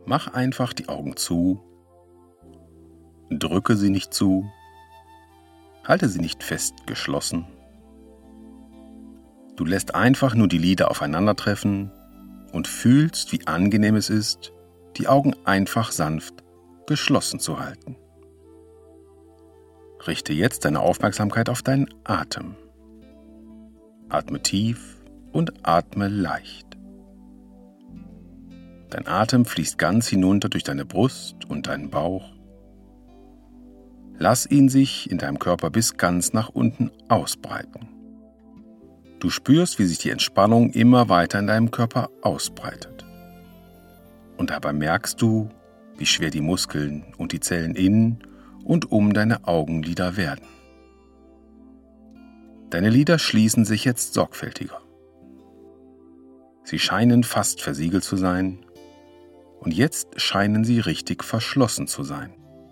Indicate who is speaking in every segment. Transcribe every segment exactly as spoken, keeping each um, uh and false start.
Speaker 1: Mach einfach die Augen zu, drücke sie nicht zu, halte sie nicht fest geschlossen. Du lässt einfach nur die Lider aufeinandertreffen und fühlst, wie angenehm es ist, die Augen einfach sanft geschlossen zu halten. Richte jetzt deine Aufmerksamkeit auf deinen Atem. Atme tief und atme leicht. Dein Atem fließt ganz hinunter durch deine Brust und deinen Bauch. Lass ihn sich in deinem Körper bis ganz nach unten ausbreiten. Du spürst, wie sich die Entspannung immer weiter in deinem Körper ausbreitet. Und dabei merkst du, wie schwer die Muskeln und die Zellen in und um deine Augenlider werden. Deine Lider schließen sich jetzt sorgfältiger. Sie scheinen fast versiegelt zu sein und jetzt scheinen sie richtig verschlossen zu sein.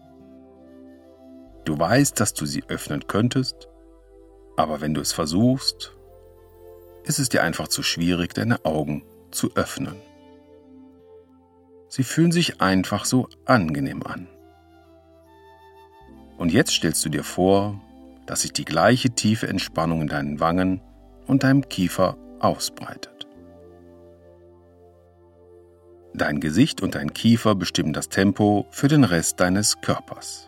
Speaker 1: Du weißt, dass du sie öffnen könntest, aber wenn du es versuchst, ist es dir einfach zu schwierig, deine Augen zu öffnen. Sie fühlen sich einfach so angenehm an. Und jetzt stellst du dir vor, dass sich die gleiche tiefe Entspannung in deinen Wangen und deinem Kiefer ausbreitet. Dein Gesicht und dein Kiefer bestimmen das Tempo für den Rest deines Körpers.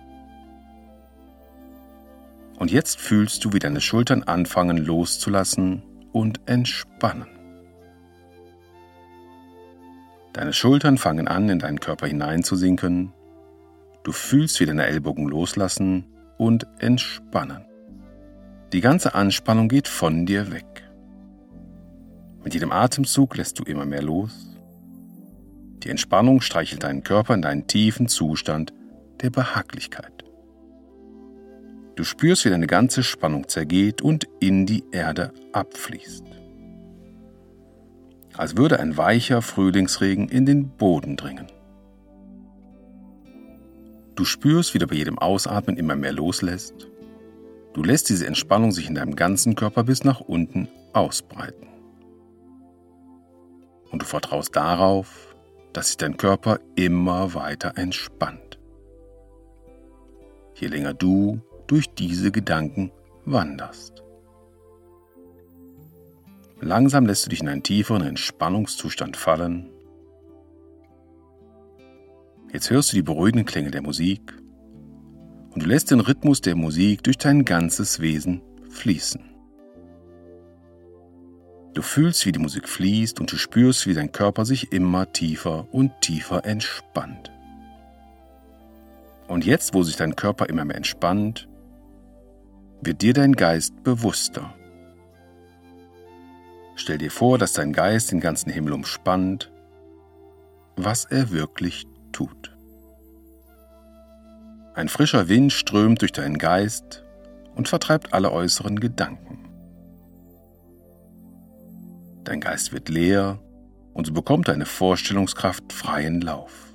Speaker 1: Und jetzt fühlst du, wie deine Schultern anfangen loszulassen und entspannen. Deine Schultern fangen an, in deinen Körper hineinzusinken. Du fühlst, wie deine Ellbogen loslassen und entspannen. Die ganze Anspannung geht von dir weg. Mit jedem Atemzug lässt du immer mehr los. Die Entspannung streichelt deinen Körper in deinen tiefen Zustand der Behaglichkeit. Du spürst, wie deine ganze Spannung zergeht und in die Erde abfließt. Als würde ein weicher Frühlingsregen in den Boden dringen. Du spürst, wie du bei jedem Ausatmen immer mehr loslässt. Du lässt diese Entspannung sich in deinem ganzen Körper bis nach unten ausbreiten. Und du vertraust darauf, dass sich dein Körper immer weiter entspannt. Je länger du durch diese Gedanken wanderst. Langsam lässt du dich in einen tieferen Entspannungszustand fallen. Jetzt hörst du die beruhigenden Klänge der Musik und du lässt den Rhythmus der Musik durch dein ganzes Wesen fließen. Du fühlst, wie die Musik fließt und du spürst, wie dein Körper sich immer tiefer und tiefer entspannt. Und jetzt, wo sich dein Körper immer mehr entspannt, wird dir dein Geist bewusster. Stell dir vor, dass dein Geist den ganzen Himmel umspannt, was er wirklich tut. Ein frischer Wind strömt durch deinen Geist und vertreibt alle äußeren Gedanken. Dein Geist wird leer und so bekommt deine Vorstellungskraft freien Lauf.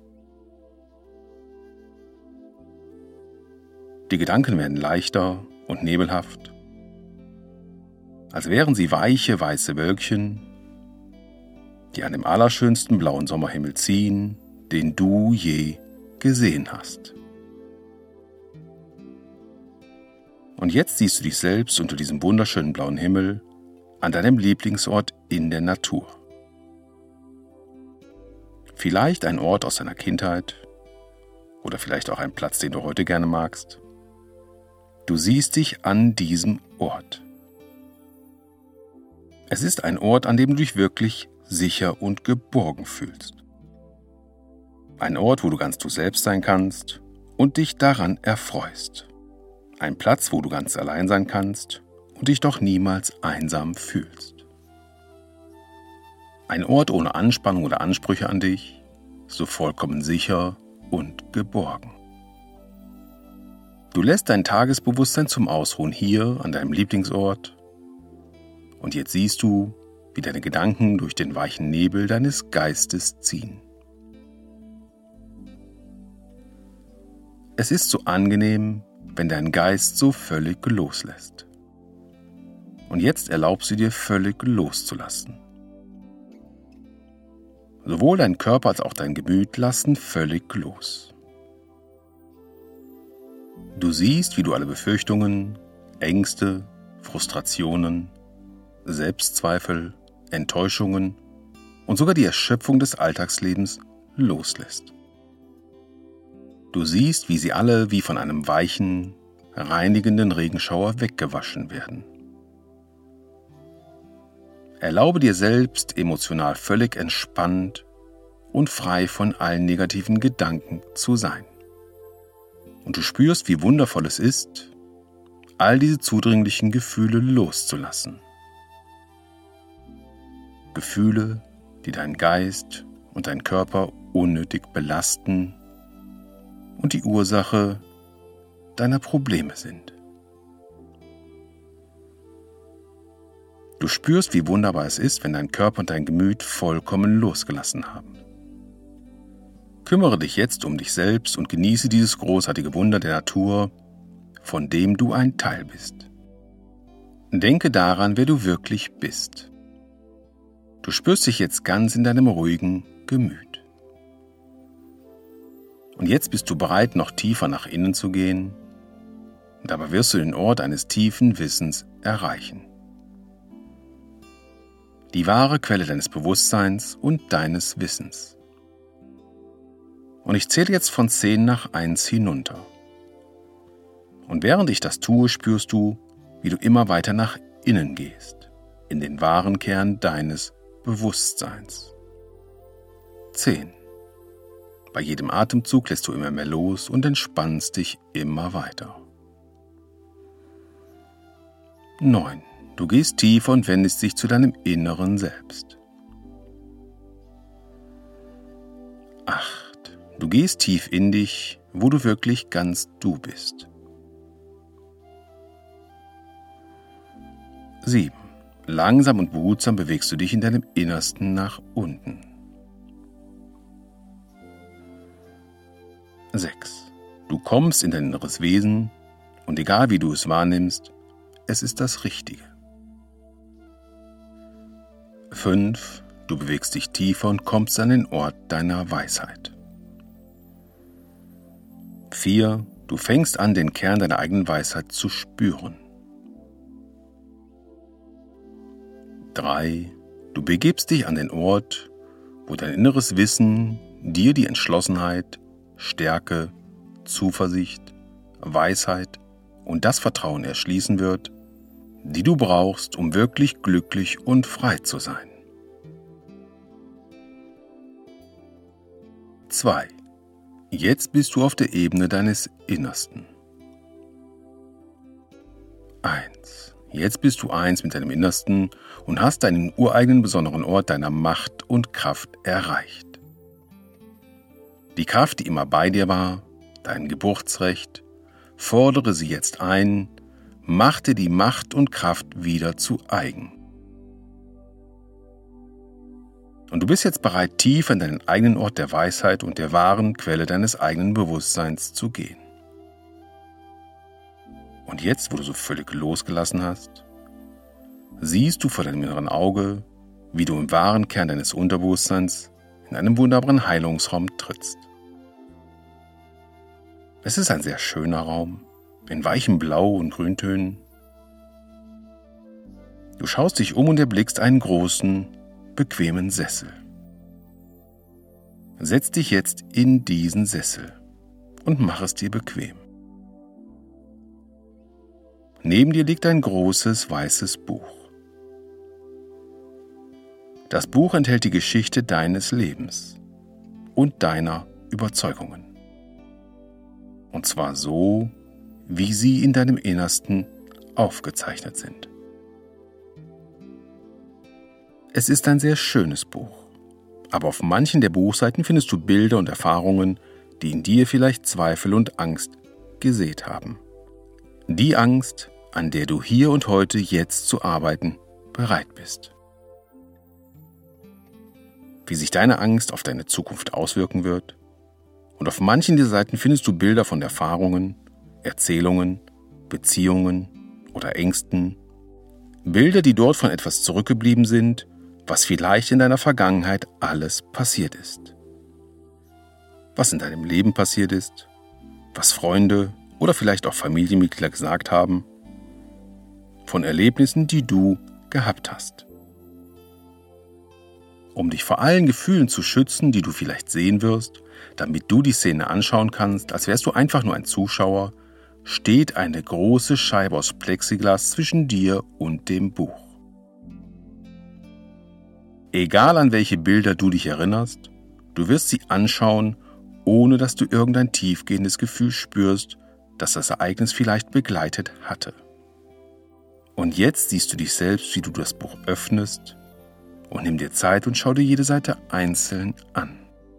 Speaker 1: Die Gedanken werden leichter und nebelhaft, als wären sie weiche, weiße Wölkchen, die an dem allerschönsten blauen Sommerhimmel ziehen, den du je gesehen hast. Und jetzt siehst du dich selbst unter diesem wunderschönen blauen Himmel an deinem Lieblingsort in der Natur. Vielleicht ein Ort aus deiner Kindheit oder vielleicht auch ein Platz, den du heute gerne magst. Du siehst dich an diesem Ort. Es ist ein Ort, an dem du dich wirklich sicher und geborgen fühlst. Ein Ort, wo du ganz du selbst sein kannst und dich daran erfreust. Ein Platz, wo du ganz allein sein kannst und dich doch niemals einsam fühlst. Ein Ort ohne Anspannung oder Ansprüche an dich, so vollkommen sicher und geborgen. Du lässt dein Tagesbewusstsein zum Ausruhen hier an deinem Lieblingsort und jetzt siehst du, wie deine Gedanken durch den weichen Nebel deines Geistes ziehen. Es ist so angenehm, wenn dein Geist so völlig loslässt. Und jetzt erlaubst du dir völlig loszulassen. Sowohl dein Körper als auch dein Gemüt lassen völlig los. Du siehst, wie du alle Befürchtungen, Ängste, Frustrationen, Selbstzweifel, Enttäuschungen und sogar die Erschöpfung des Alltagslebens loslässt. Du siehst, wie sie alle wie von einem weichen, reinigenden Regenschauer weggewaschen werden. Erlaube dir selbst, emotional völlig entspannt und frei von allen negativen Gedanken zu sein. Und du spürst, wie wundervoll es ist, all diese zudringlichen Gefühle loszulassen. Gefühle, die deinen Geist und deinen Körper unnötig belasten und die Ursache deiner Probleme sind. Du spürst, wie wunderbar es ist, wenn dein Körper und dein Gemüt vollkommen losgelassen haben. Kümmere dich jetzt um dich selbst und genieße dieses großartige Wunder der Natur, von dem du ein Teil bist. Denke daran, wer du wirklich bist. Du spürst dich jetzt ganz in deinem ruhigen Gemüt. Und jetzt bist du bereit, noch tiefer nach innen zu gehen. Dabei wirst du den Ort eines tiefen Wissens erreichen. Die wahre Quelle deines Bewusstseins und deines Wissens. Und ich zähle jetzt von zehn nach eins hinunter. Und während ich das tue, spürst du, wie du immer weiter nach innen gehst, in den wahren Kern deines Bewusstseins. zehn. Bei jedem Atemzug lässt du immer mehr los und entspannst dich immer weiter. neun. Du gehst tiefer und wendest dich zu deinem inneren Selbst. acht. Du gehst tief in dich, wo du wirklich ganz du bist. sieben. Langsam und behutsam bewegst du dich in deinem Innersten nach unten. sechs. Du kommst in dein inneres Wesen und egal wie du es wahrnimmst, es ist das Richtige. fünf. Du bewegst dich tiefer und kommst an den Ort deiner Weisheit. vier. Du fängst an, den Kern deiner eigenen Weisheit zu spüren. drei. Du begibst dich an den Ort, wo dein inneres Wissen dir die Entschlossenheit, Stärke, Zuversicht, Weisheit und das Vertrauen erschließen wird, die du brauchst, um wirklich glücklich und frei zu sein. zwei. Jetzt bist du auf der Ebene deines Innersten. eins. Jetzt bist du eins mit deinem Innersten und hast deinen ureigenen besonderen Ort deiner Macht und Kraft erreicht. Die Kraft, die immer bei dir war, dein Geburtsrecht, fordere sie jetzt ein, mach dir die Macht und Kraft wieder zu eigen. Und du bist jetzt bereit, tief in deinen eigenen Ort der Weisheit und der wahren Quelle deines eigenen Bewusstseins zu gehen. Und jetzt, wo du so völlig losgelassen hast, siehst du vor deinem inneren Auge, wie du im wahren Kern deines Unterbewusstseins in einem wunderbaren Heilungsraum trittst. Es ist ein sehr schöner Raum, in weichen Blau- und Grüntönen. Du schaust dich um und erblickst einen großen, bequemen Sessel. Setz dich jetzt in diesen Sessel und mach es dir bequem. Neben dir liegt ein großes, weißes Buch. Das Buch enthält die Geschichte deines Lebens und deiner Überzeugungen. Und zwar so, wie sie in deinem Innersten aufgezeichnet sind. Es ist ein sehr schönes Buch, aber auf manchen der Buchseiten findest du Bilder und Erfahrungen, die in dir vielleicht Zweifel und Angst gesät haben. Die Angst, an der du hier und heute jetzt zu arbeiten bereit bist. Wie sich deine Angst auf deine Zukunft auswirken wird. Und auf manchen dieser Seiten findest du Bilder von Erfahrungen, Erzählungen, Beziehungen oder Ängsten. Bilder, die dort von etwas zurückgeblieben sind, was vielleicht in deiner Vergangenheit alles passiert ist. Was in deinem Leben passiert ist, was Freunde oder vielleicht auch Familienmitglieder gesagt haben, von Erlebnissen, die du gehabt hast. Um dich vor allen Gefühlen zu schützen, die du vielleicht sehen wirst, damit du die Szene anschauen kannst, als wärst du einfach nur ein Zuschauer, steht eine große Scheibe aus Plexiglas zwischen dir und dem Buch. Egal an welche Bilder du dich erinnerst, du wirst sie anschauen, ohne dass du irgendein tiefgehendes Gefühl spürst, das das Ereignis vielleicht begleitet hatte. Und jetzt siehst du dich selbst, wie du das Buch öffnest, und nimm dir Zeit und schau dir jede Seite einzeln an.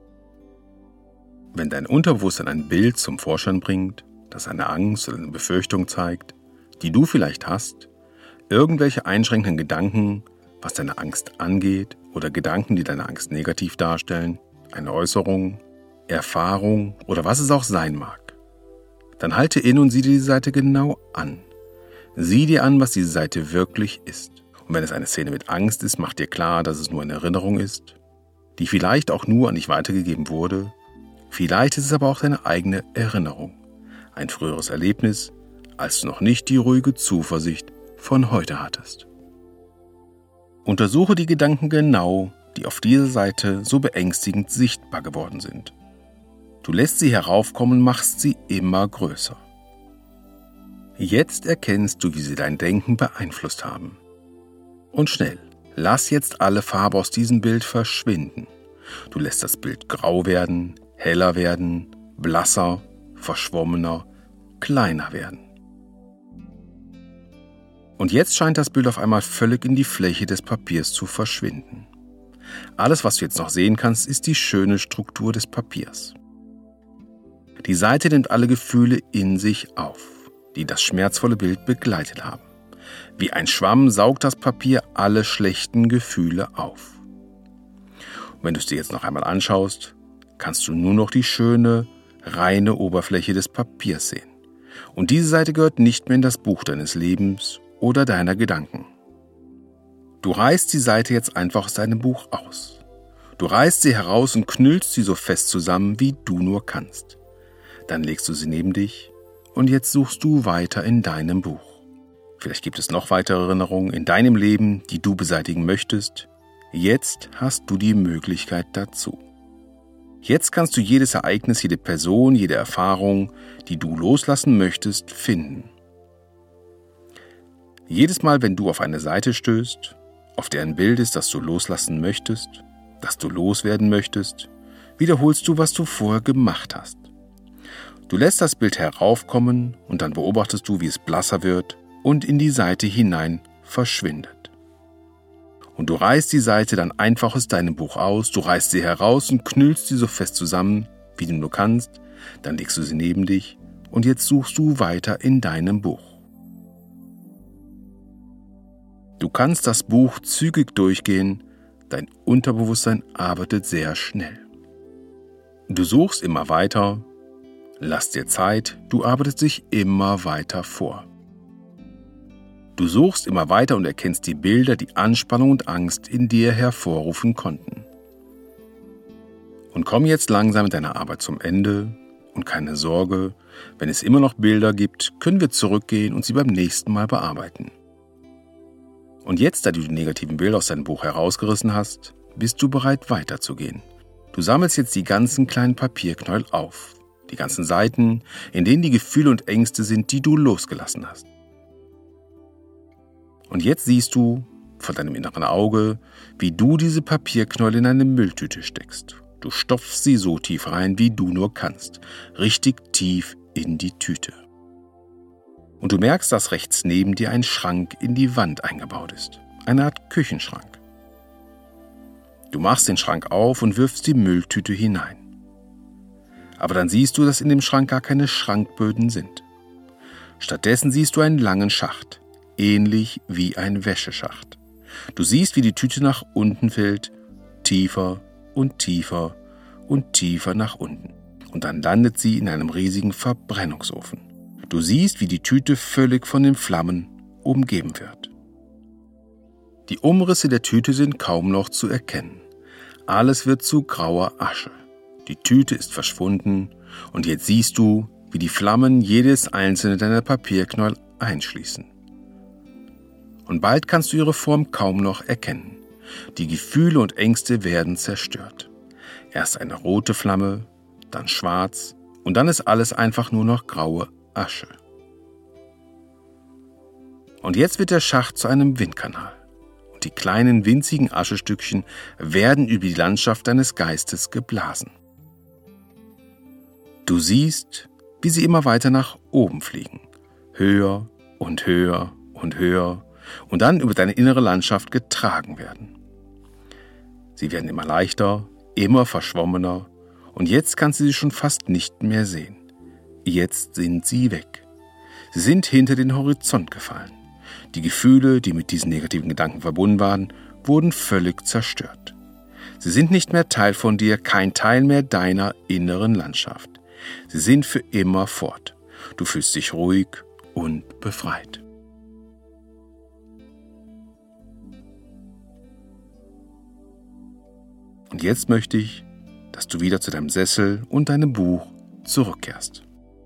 Speaker 1: Wenn dein Unterbewusstsein ein Bild zum Vorschein bringt, das eine Angst oder eine Befürchtung zeigt, die du vielleicht hast, irgendwelche einschränkenden Gedanken, was deine Angst angeht, oder Gedanken, die deine Angst negativ darstellen, eine Äußerung, Erfahrung oder was es auch sein mag, dann halte inne und sieh dir die Seite genau an. Sieh dir an, was diese Seite wirklich ist. Und wenn es eine Szene mit Angst ist, mach dir klar, dass es nur eine Erinnerung ist, die vielleicht auch nur an dich weitergegeben wurde. Vielleicht ist es aber auch deine eigene Erinnerung, ein früheres Erlebnis, als du noch nicht die ruhige Zuversicht von heute hattest. Untersuche die Gedanken genau, die auf dieser Seite so beängstigend sichtbar geworden sind. Du lässt sie heraufkommen, machst sie immer größer. Jetzt erkennst du, wie sie dein Denken beeinflusst haben. Und schnell, lass jetzt alle Farbe aus diesem Bild verschwinden. Du lässt das Bild grau werden, heller werden, blasser, verschwommener, kleiner werden. Und jetzt scheint das Bild auf einmal völlig in die Fläche des Papiers zu verschwinden. Alles, was du jetzt noch sehen kannst, ist die schöne Struktur des Papiers. Die Seite nimmt alle Gefühle in sich auf, die das schmerzvolle Bild begleitet haben. Wie ein Schwamm saugt das Papier alle schlechten Gefühle auf. Und wenn du es dir jetzt noch einmal anschaust, kannst du nur noch die schöne, reine Oberfläche des Papiers sehen. Und diese Seite gehört nicht mehr in das Buch deines Lebens oder deiner Gedanken. Du reißt die Seite jetzt einfach aus deinem Buch aus. Du reißt sie heraus und knüllst sie so fest zusammen, wie du nur kannst. Dann legst du sie neben dich und jetzt suchst du weiter in deinem Buch. Vielleicht gibt es noch weitere Erinnerungen in deinem Leben, die du beseitigen möchtest. Jetzt hast du die Möglichkeit dazu. Jetzt kannst du jedes Ereignis, jede Person, jede Erfahrung, die du loslassen möchtest, finden. Jedes Mal, wenn du auf eine Seite stößt, auf der ein Bild ist, das du loslassen möchtest, das du loswerden möchtest, wiederholst du, was du vorher gemacht hast. Du lässt das Bild heraufkommen und dann beobachtest du, wie es blasser wird und in die Seite hinein verschwindet. Und du reißt die Seite dann einfach aus deinem Buch aus, du reißt sie heraus und knüllst sie so fest zusammen, wie du nur kannst, dann legst du sie neben dich und jetzt suchst du weiter in deinem Buch. Du kannst das Buch zügig durchgehen, dein Unterbewusstsein arbeitet sehr schnell. Du suchst immer weiter, lass dir Zeit, du arbeitest dich immer weiter vor. Du suchst immer weiter und erkennst die Bilder, die Anspannung und Angst in dir hervorrufen konnten. Und komm jetzt langsam mit deiner Arbeit zum Ende und keine Sorge, wenn es immer noch Bilder gibt, können wir zurückgehen und sie beim nächsten Mal bearbeiten. Und jetzt, da du die negativen Bilder aus deinem Buch herausgerissen hast, bist du bereit weiterzugehen. Du sammelst jetzt die ganzen kleinen Papierknäuel auf, die ganzen Seiten, in denen die Gefühle und Ängste sind, die du losgelassen hast. Und jetzt siehst du vor deinem inneren Auge, wie du diese Papierknäuel in eine Mülltüte steckst. Du stopfst sie so tief rein, wie du nur kannst, richtig tief in die Tüte. Und du merkst, dass rechts neben dir ein Schrank in die Wand eingebaut ist, eine Art Küchenschrank. Du machst den Schrank auf und wirfst die Mülltüte hinein. Aber dann siehst du, dass in dem Schrank gar keine Schrankböden sind. Stattdessen siehst du einen langen Schacht, ähnlich wie ein Wäscheschacht. Du siehst, wie die Tüte nach unten fällt, tiefer und tiefer und tiefer nach unten. Und dann landet sie in einem riesigen Verbrennungsofen. Du siehst, wie die Tüte völlig von den Flammen umgeben wird. Die Umrisse der Tüte sind kaum noch zu erkennen. Alles wird zu grauer Asche. Die Tüte ist verschwunden und jetzt siehst du, wie die Flammen jedes einzelne deiner Papierknäuel einschließen. Und bald kannst du ihre Form kaum noch erkennen. Die Gefühle und Ängste werden zerstört. Erst eine rote Flamme, dann schwarz und dann ist alles einfach nur noch graue Asche. Und jetzt wird der Schacht zu einem Windkanal. Und die kleinen winzigen Aschestückchen werden über die Landschaft deines Geistes geblasen. Du siehst, wie sie immer weiter nach oben fliegen. Höher und höher und höher und dann über deine innere Landschaft getragen werden. Sie werden immer leichter, immer verschwommener und jetzt kannst du sie schon fast nicht mehr sehen. Jetzt sind sie weg. Sie sind hinter den Horizont gefallen. Die Gefühle, die mit diesen negativen Gedanken verbunden waren, wurden völlig zerstört. Sie sind nicht mehr Teil von dir, kein Teil mehr deiner inneren Landschaft. Sie sind für immer fort. Du fühlst dich ruhig und befreit. Und jetzt möchte ich, dass du wieder zu deinem Sessel und deinem Buch zurückkehrst.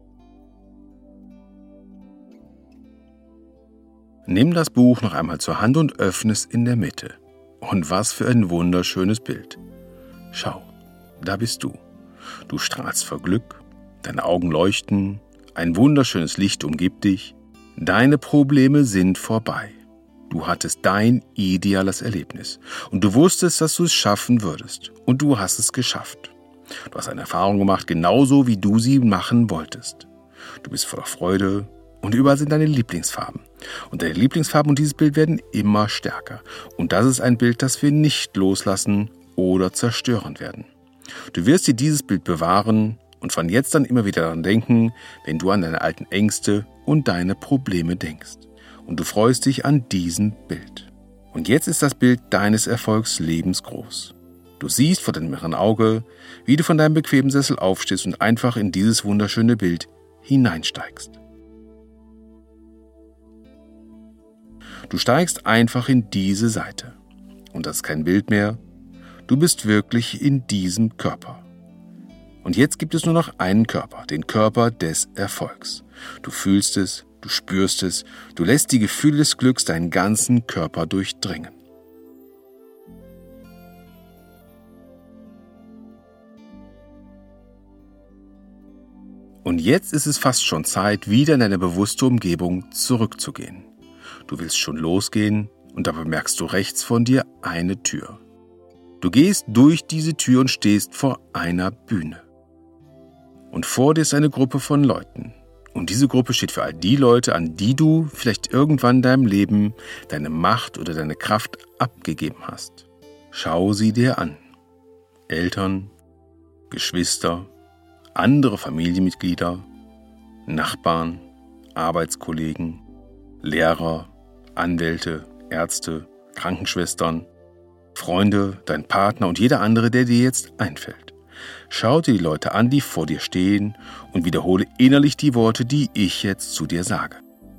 Speaker 1: Nimm das Buch noch einmal zur Hand und öffne es in der Mitte. Und was für ein wunderschönes Bild. Schau, da bist du. Du strahlst vor Glück, deine Augen leuchten, ein wunderschönes Licht umgibt dich. Deine Probleme sind vorbei. Du hattest dein ideales Erlebnis und du wusstest, dass du es schaffen würdest. Und du hast es geschafft. Du hast eine Erfahrung gemacht, genauso wie du sie machen wolltest. Du bist voller Freude und überall sind deine Lieblingsfarben. Und deine Lieblingsfarben und dieses Bild werden immer stärker. Und das ist ein Bild, das wir nicht loslassen oder zerstören werden. Du wirst dir dieses Bild bewahren und von jetzt an immer wieder daran denken, wenn du an deine alten Ängste und deine Probleme denkst. Und du freust dich an diesem Bild. Und jetzt ist das Bild deines Erfolgs lebensgroß. Du siehst vor deinem inneren Auge, wie du von deinem bequemen Sessel aufstehst und einfach in dieses wunderschöne Bild hineinsteigst. Du steigst einfach in diese Seite. Und das ist kein Bild mehr. Du bist wirklich in diesem Körper. Und jetzt gibt es nur noch einen Körper, den Körper des Erfolgs. Du fühlst es, du spürst es, du lässt die Gefühle des Glücks deinen ganzen Körper durchdringen. Und jetzt ist es fast schon Zeit, wieder in deine bewusste Umgebung zurückzugehen. Du willst schon losgehen und dabei merkst du rechts von dir eine Tür. Du gehst durch diese Tür und stehst vor einer Bühne. Und vor dir ist eine Gruppe von Leuten. Und diese Gruppe steht für all die Leute, an die du vielleicht irgendwann in deinem Leben deine Macht oder deine Kraft abgegeben hast. Schau sie dir an. Eltern, Geschwister, andere Familienmitglieder, Nachbarn, Arbeitskollegen, Lehrer, Anwälte, Ärzte, Krankenschwestern, Freunde, dein Partner und jeder andere, der dir jetzt einfällt. Schau dir die Leute an, die vor dir stehen und wiederhole innerlich die Worte, die ich jetzt zu dir sage.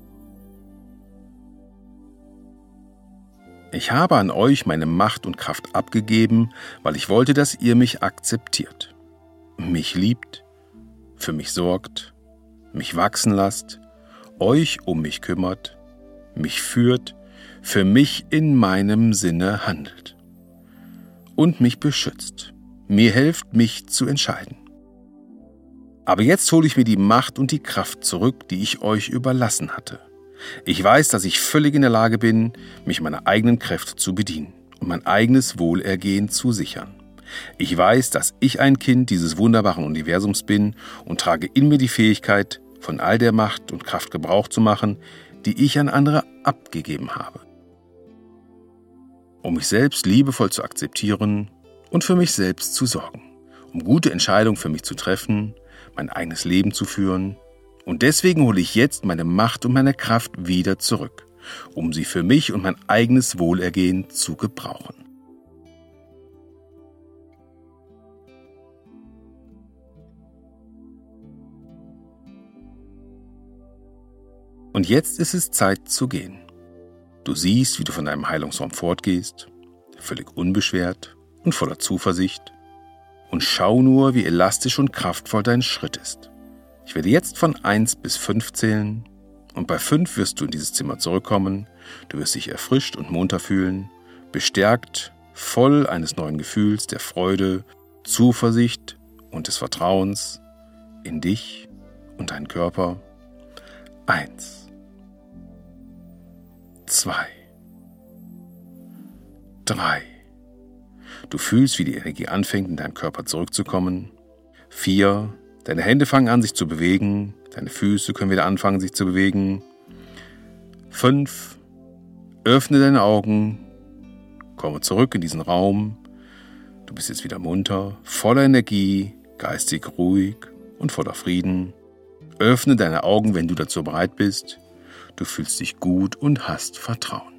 Speaker 1: Ich habe an euch meine Macht und Kraft abgegeben, weil ich wollte, dass ihr mich akzeptiert, mich liebt, für mich sorgt, mich wachsen lasst, euch um mich kümmert, mich führt, für mich in meinem Sinne handelt und mich beschützt, mir hilft, mich zu entscheiden. Aber jetzt hole ich mir die Macht und die Kraft zurück, die ich euch überlassen hatte. Ich weiß, dass ich völlig in der Lage bin, mich meiner eigenen Kräfte zu bedienen und mein eigenes Wohlergehen zu sichern. Ich weiß, dass ich ein Kind dieses wunderbaren Universums bin und trage in mir die Fähigkeit, von all der Macht und Kraft Gebrauch zu machen, die ich an andere abgegeben habe. Um mich selbst liebevoll zu akzeptieren und für mich selbst zu sorgen, um gute Entscheidungen für mich zu treffen, mein eigenes Leben zu führen. Und deswegen hole ich jetzt meine Macht und meine Kraft wieder zurück, um sie für mich und mein eigenes Wohlergehen zu gebrauchen. Und jetzt ist es Zeit zu gehen. Du siehst, wie du von deinem Heilungsraum fortgehst, völlig unbeschwert und voller Zuversicht. Und schau nur, wie elastisch und kraftvoll dein Schritt ist. Ich werde jetzt von eins bis fünf zählen und bei fünf wirst du in dieses Zimmer zurückkommen. Du wirst dich erfrischt und munter fühlen, bestärkt, voll eines neuen Gefühls, der Freude, Zuversicht und des Vertrauens in dich und deinen Körper. Eins, zwei, drei. Du fühlst, wie die Energie anfängt, in deinem Körper zurückzukommen. Vier. Deine Hände fangen an, sich zu bewegen. Deine Füße können wieder anfangen, sich zu bewegen. Fünf. Öffne deine Augen. Komme zurück in diesen Raum. Du bist jetzt wieder munter, voller Energie, geistig ruhig und voller Frieden. Öffne deine Augen, wenn du dazu bereit bist. Du fühlst dich gut und hast Vertrauen.